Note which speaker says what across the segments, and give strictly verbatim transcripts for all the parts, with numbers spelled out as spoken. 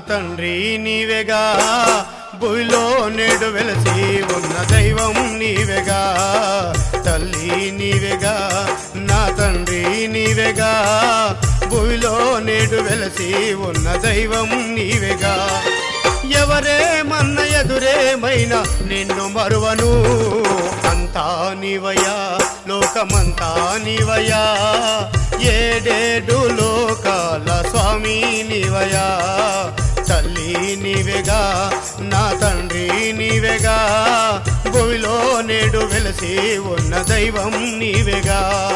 Speaker 1: తండ్రి నీవేగా భూమిలో నేడు వెలసి ఉన్న దైవం నీవేగా తల్లి నీవేగా నా తండ్రి నీవేగా భూమిలో నేడు వెలసి ఉన్న దైవం నీవేగా ఎవరేమన్న ఎదురేమైనా నిన్ను మరువను అంతా నీవయ్యా లోకమంతా నీవయ్యా ఏడేడు లోకాల స్వామి నీవయ్యా తల్లి నీవేగా నా తండ్రి నీవేగా భూమిలో నేడు వెలసి ఉన్న దైవం నీవేగా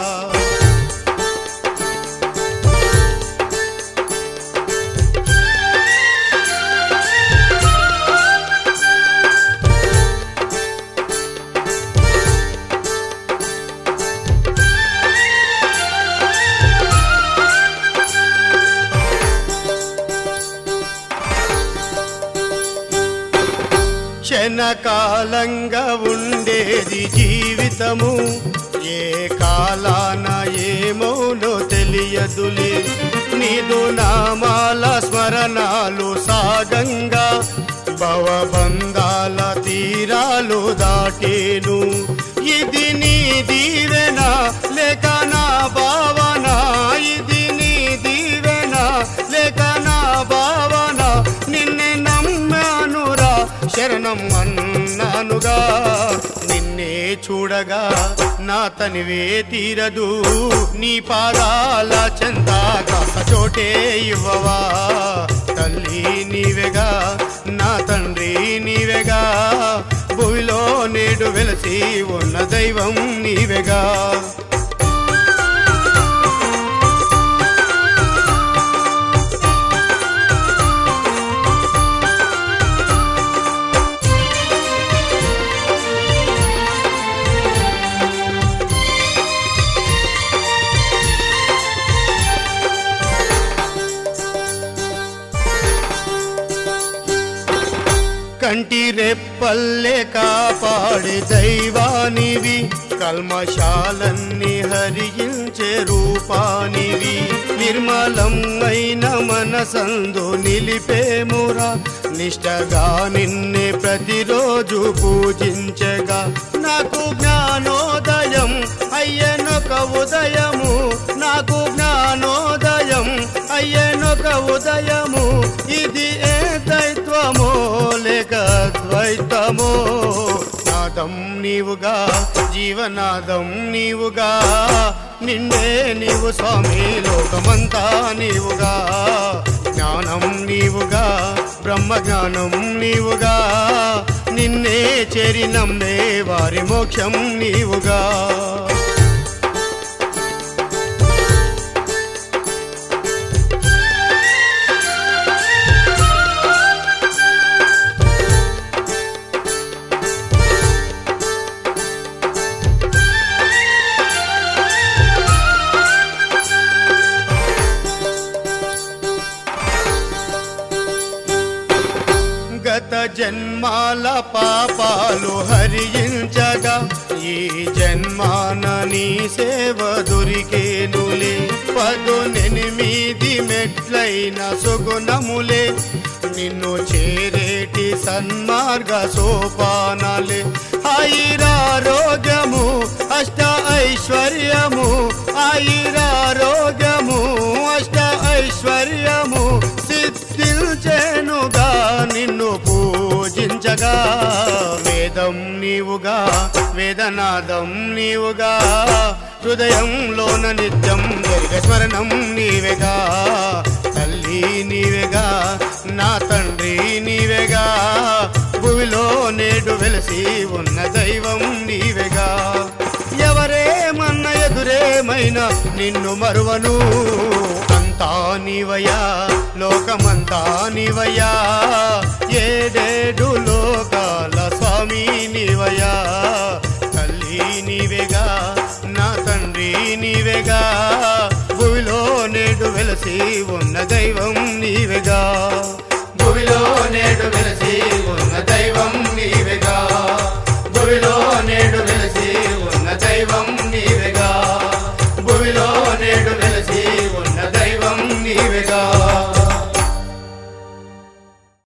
Speaker 1: క్షణకాలంగా ఉండేది జీవితము ఏ కాలాన ఏమోనో తెలియదులే నీదు నామాల స్మరణాలు సాగంగా భవబంధాల తీరాలు దాటేను ఇది నీ దీవెన లేక నా భావన ఇది నీ దీవెన లేక నా భావన నిన్నే నమ్మానురా శరణం అన్నానుగా నిన్నే చూడగా నా తనివే తీరదు నీ పాదాల చెందాగా చోటే ఇవ్వవా తల్లి నీవేగా నా తండ్రి నీవేగా భూమిలో నేడు వెలసి ఉన్న దైవం నీవేగా కంటి రెప్పల్లే కాపాడే దైవానివి కల్మశాలన్నీ హరించే రూపానివి నిర్మలమైన మనసందు నిలిపేమురా నిష్టగా నిన్నే ప్రతిరోజు పూజించగా నాకు జ్ఞానోదయం అయ్యనొక ఉదయము నాకు జ్ఞానోదయం అయ్యనొక ఉదయము ఇది ఏ దైత్వమో లేక ద్వైతమో నాదం నీవుగా జీవనాదం నీవుగా నిన్నే నీవు స్వామి లోకమంతా నీవుగా జ్ఞానం నీవుగా బ్రహ్మ జ్ఞానం నీవుగా నిన్నే చేరి నమ్మే వారి మోక్షం నీవుగా గత జన్మాల పాపాలు హరించగా ఈ జన్మాన నీ సేవ దొరికేనులే పదునెనిమిది మెట్లైన సుగుణములే నిన్ను చేరేటి సన్మార్గ సోపానాలే ఆయురారోగ్యము అష్ట ఐశ్వర్యము ఆయురారోగ్యము అష్ట ఐశ్వర్యము సిద్ధించేనుగా నిన్ను పూజించగా వేదం నీవుగా వేదనాదం నీవుగా హృదయంలోన నిత్యం దీర్ఘ స్మరణం నీవేగా తల్లి నీవేగా నా తండ్రి నీవేగా భూమిలో నేడు వెలసి ఉన్న దైవం నీవేగా ఎవరేమన్న ఎదురేమైనా నిన్ను మరువను అంతా నీవయ్యా లోకమంతా నీవయ్యా ఏడేడు లోకాల స్వామి నీవయ్యా తల్లి నీవేగా నా తండ్రి నీవేగా భూమిలో నేడు వెలసి ఉన్న దైవం నీ